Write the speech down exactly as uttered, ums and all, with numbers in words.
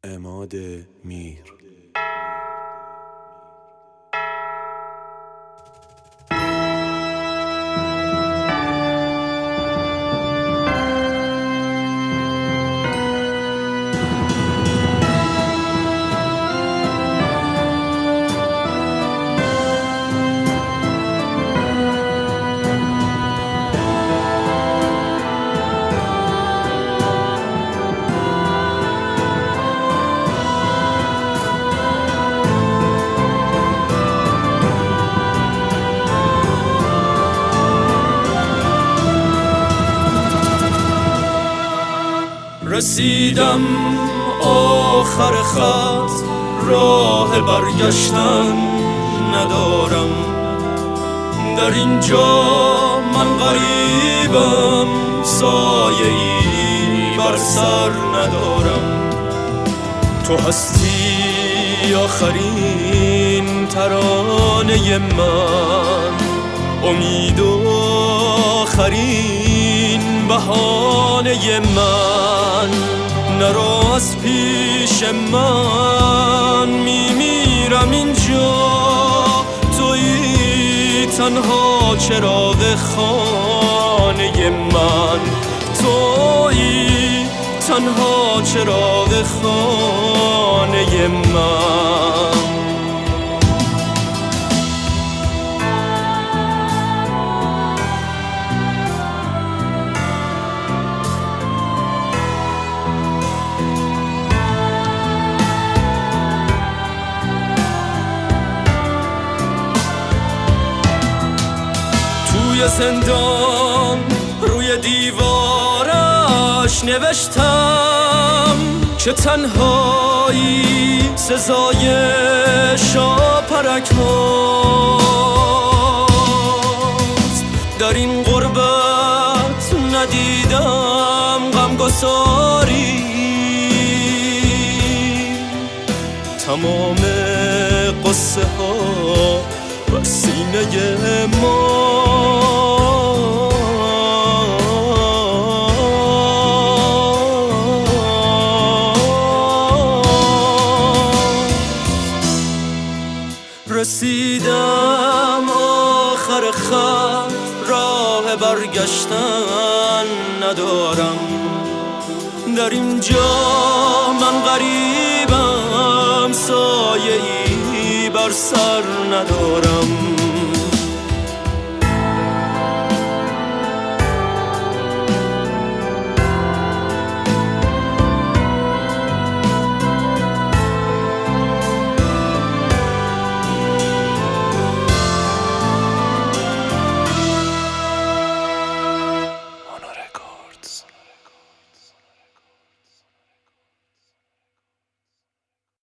عماد میر. رسیدم آخر خط، راه برگشتن ندارم. در اینجا من غریبم، سایه‌ای بر سر ندارم. تو هستی آخرین ترانه من، امید و آخرین بهانه من. نرو از پیش من، میمیرم اینجا. تویی تنها چراغ خانه من، تویی تنها چراغ خانه من. توی زندان روی دیوارش نوشتم که تنهایی سزای شاپرک هاست. در این غربت ندیدم غمگساری، تمام قصه ها بر سینه ما. رسیدم آخر خط، راه برگشتن ندارم. در اینجا من غریبم، سایه‌ای بر سر ندارم.